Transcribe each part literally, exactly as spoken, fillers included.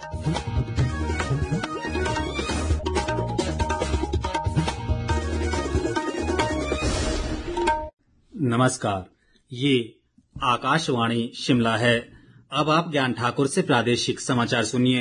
नमस्कार, ये आकाशवाणी शिमला है। अब आप ज्ञान ठाकुर से प्रादेशिक समाचार सुनिए।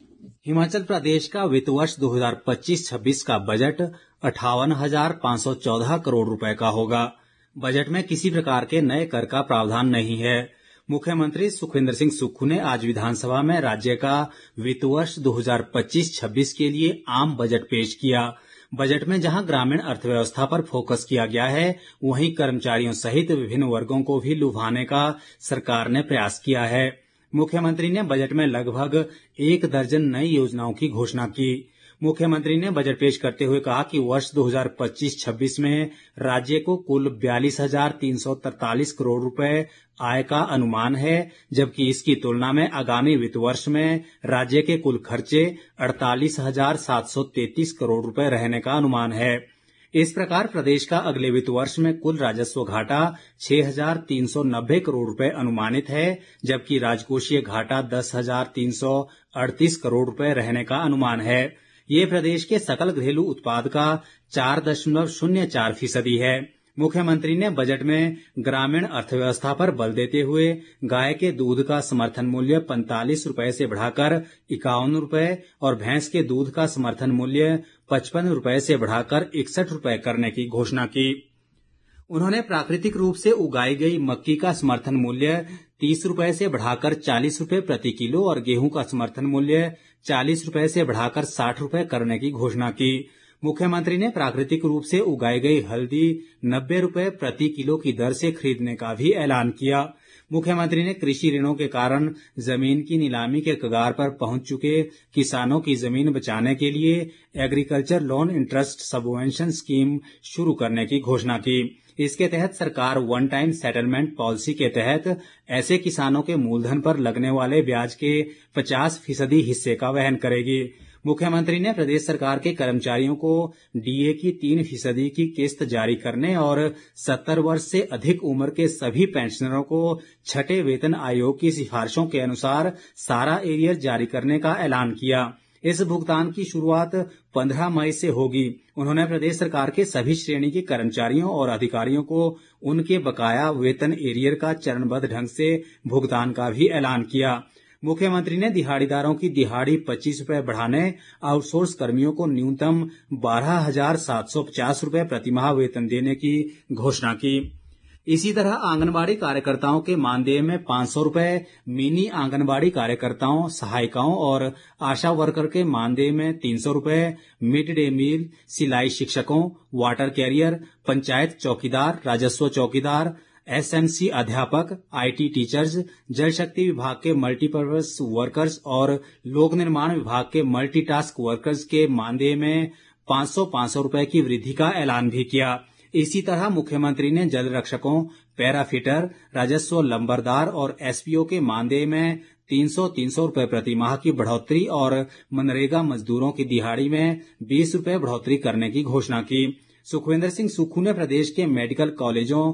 हिमाचल प्रदेश का वित्त वर्ष दो हज़ार पच्चीस छब्बीस का बजट अट्ठावन हजार पाँच सौ चौदह करोड़ रुपए का होगा। बजट में किसी प्रकार के नए कर का प्रावधान नहीं है। मुख्यमंत्री सुखविंदर सिंह सुक्खू ने आज विधानसभा में राज्य का वित्त वर्ष दो हज़ार पच्चीस छब्बीस के लिए आम बजट पेश किया। बजट में जहां ग्रामीण अर्थव्यवस्था पर फोकस किया गया है, वहीं कर्मचारियों सहित विभिन्न वर्गों को भी लुभाने का सरकार ने प्रयास किया है। मुख्यमंत्री ने बजट में लगभग एक दर्जन नई योजनाओं की घोषणा की। मुख्यमंत्री ने बजट पेश करते हुए कहा कि वर्ष दो हज़ार पच्चीस छब्बीस में राज्य को कुल बयालीस हजार तीन सौ तैंतालीस करोड़ रुपए आय का अनुमान है, जबकि इसकी तुलना में आगामी वित्त वर्ष में राज्य के कुल खर्चे अड़तालीस हजार सात सौ तैंतीस करोड़ रुपए रहने का अनुमान है। इस प्रकार प्रदेश का अगले वित्त वर्ष में कुल राजस्व घाटा छह हजार तीन सौ नब्बे करोड़ रुपए अनुमानित है, जबकि राजकोषीय घाटा दस हजार तीन सौ अड़तीस करोड़ रुपए रहने का अनुमान है। ये प्रदेश के सकल घरेलू उत्पाद का चार दशमलव शून्य चार फीसदी है। मुख्यमंत्री ने बजट में ग्रामीण अर्थव्यवस्था पर बल देते हुए गाय के दूध का समर्थन मूल्य पैंतालीस रुपए से बढ़ाकर इक्यावन रुपए और भैंस के दूध का समर्थन मूल्य पचपन रुपए से बढ़ाकर इकसठ रुपए करने की घोषणा की। उन्होंने प्राकृतिक रूप से उगाई गई मक्की का समर्थन मूल्य तीस रुपए से बढ़ाकर चालीस रुपए प्रति किलो और गेहूं का समर्थन मूल्य चालीस रुपए से बढ़ाकर साठ रुपए करने की घोषणा की। मुख्यमंत्री ने प्राकृतिक रूप से उगाई गई हल्दी नब्बे रुपए प्रति किलो की दर से खरीदने का भी ऐलान किया। मुख्यमंत्री ने कृषि ऋणों के कारण जमीन की नीलामी के कगार पर पहुंच चुके किसानों की जमीन बचाने के लिए agriculture loan interest subvention scheme शुरू करने की घोषणा की। इसके तहत सरकार वन टाइम सेटलमेंट पॉलिसी के तहत ऐसे किसानों के मूलधन पर लगने वाले ब्याज के पचास फीसदी हिस्से का वहन करेगी। मुख्यमंत्री ने प्रदेश सरकार के कर्मचारियों को डीए की तीन फीसदी की किस्त जारी करने और सत्तर वर्ष से अधिक उम्र के सभी पेंशनरों को छठे वेतन आयोग की सिफारिशों के अनुसार सारा एरियर जारी करने का ऐलान किया। इस भुगतान की शुरुआत पंद्रह मई से होगी। उन्होंने प्रदेश सरकार के सभी श्रेणी के कर्मचारियों और अधिकारियों को उनके बकाया वेतन एरियर का चरणबद्ध ढंग से भुगतान का भी ऐलान किया। मुख्यमंत्री ने दिहाड़ीदारों की दिहाड़ी पच्चीस रुपए बढ़ाने, आउटसोर्स कर्मियों को न्यूनतम बारह हजार सात सौ पचास रुपए प्रतिमाह वेतन देने की घोषणा की। इसी तरह आंगनबाड़ी कार्यकर्ताओं के मानदेय में पाँच सौ रुपए, मिनी आंगनबाड़ी कार्यकर्ताओं, सहायिकाओं और आशा वर्कर के मानदेय में तीन सौ रुपए, मिड डे मील, सिलाई शिक्षकों, वाटर कैरियर, पंचायत चौकीदार, राजस्व चौकीदार, एसएमसी अध्यापक, आईटी टीचर्स, जल शक्ति विभाग के मल्टीपर्पज वर्कर्स और लोक निर्माण विभाग के मल्टीटास्क वर्कर्स के मानदेय में पाँच सौ पाँच सौ रुपए की वृद्धि का ऐलान भी किया। इसी तरह मुख्यमंत्री ने जल रक्षकों, पैराफिटर, राजस्व लंबरदार और एसपीओ के मानदेय में तीन सौ तीन सौ रुपए प्रति माह की बढ़ोतरी और मनरेगा मजदूरों की दिहाड़ी में बीस रुपए बढ़ोतरी करने की घोषणा की। सुखविंदर सिंह सुक्खू ने प्रदेश के मेडिकल कॉलेजों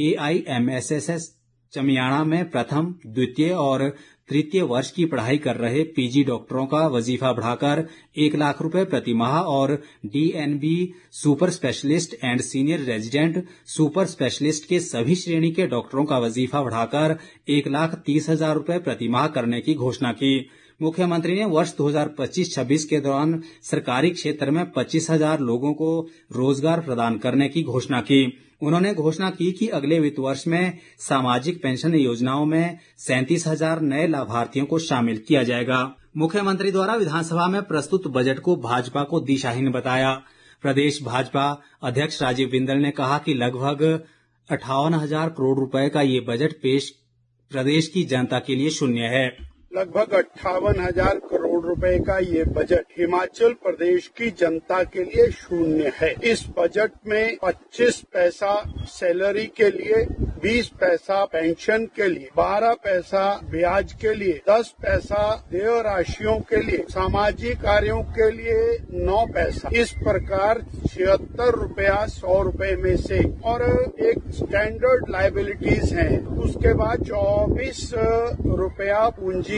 एआईएमएसएस चमियाणा में प्रथम, द्वितीय और तृतीय वर्ष की पढ़ाई कर रहे पीजी डॉक्टरों का वजीफा बढ़ाकर एक लाख रुपए प्रति माह और DNB super specialist and senior resident super specialist के सभी श्रेणी के डॉक्टरों का वजीफा बढ़ाकर एक लाख तीस हजार रुपए प्रति माह करने की घोषणा की। मुख्यमंत्री ने वर्ष दो हज़ार पच्चीस छब्बीस के दौरान सरकारी क्षेत्र में पच्चीस हजार लोगों को रोजगार प्रदान करने की घोषणा की। उन्होंने घोषणा की कि अगले वित्त वर्ष में सामाजिक पेंशन योजनाओं में सैंतीस हजार नए लाभार्थियों को शामिल किया जाएगा। मुख्यमंत्री द्वारा विधानसभा में प्रस्तुत बजट को भाजपा को दिशाहीन बताया। प्रदेश भाजपा अध्यक्ष राजीव बिंदल ने कहा कि लगभग अट्ठावन हजार करोड़ रुपए का ये बजट पेश प्रदेश की जनता के लिए शून्य है। लगभग अट्ठावन हजार करोड़ रुपए का ये बजट हिमाचल प्रदेश की जनता के लिए शून्य है। इस बजट में पच्चीस पैसा सैलरी के लिए, बीस पैसा पेंशन के लिए, बारह पैसा ब्याज के लिए, दस पैसा देय राशियों के लिए, सामाजिक कार्यों के लिए नौ पैसा, इस प्रकार छिहत्तर रुपया सौ रुपए में से और एक स्टैंडर्ड लायबिलिटीज हैं। उसके बाद चौबीस रुपया पूंजीगत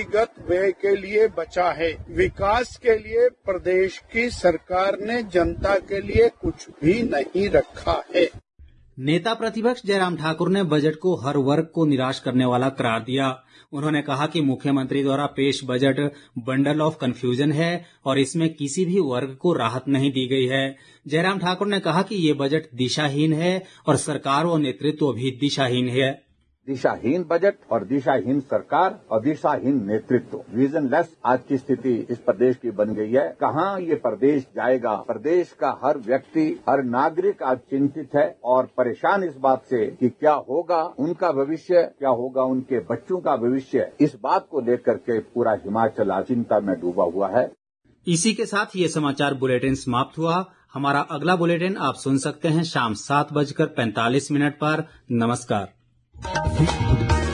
व्यय के लिए बचा है। विकास के लिए प्रदेश की सरकार ने जनता के लिए कुछ भी नहीं रखा है। नेता प्रतिपक्ष जयराम ठाकुर ने बजट को हर वर्ग को निराश करने वाला करार दिया। उन्होंने कहा कि मुख्यमंत्री द्वारा पेश बजट बंडल ऑफ कंफ्यूजन है और इसमें किसी भी वर्ग को राहत नहीं दी गई है। जयराम ठाकुर ने कहा कि ये बजट दिशाहीन है और सरकार व नेतृत्व भी दिशाहीन है। दिशाहीन बजट और दिशाहीन सरकार और दिशाहीन नेतृत्व, विजनलेस आज की स्थिति इस प्रदेश की बन गई है। कहाँ ये प्रदेश जाएगा? प्रदेश का हर व्यक्ति, हर नागरिक आज चिंतित है और परेशान इस बात से कि क्या होगा उनका भविष्य, क्या होगा उनके बच्चों का भविष्य। इस बात को लेकर के पूरा हिमाचल आज चिंता में डूबा हुआ है। इसी के साथ ये समाचार बुलेटिन समाप्त हुआ। हमारा अगला बुलेटिन आप सुन सकते हैं शाम सात बजकर पैंतालीस मिनट पर। नमस्कार।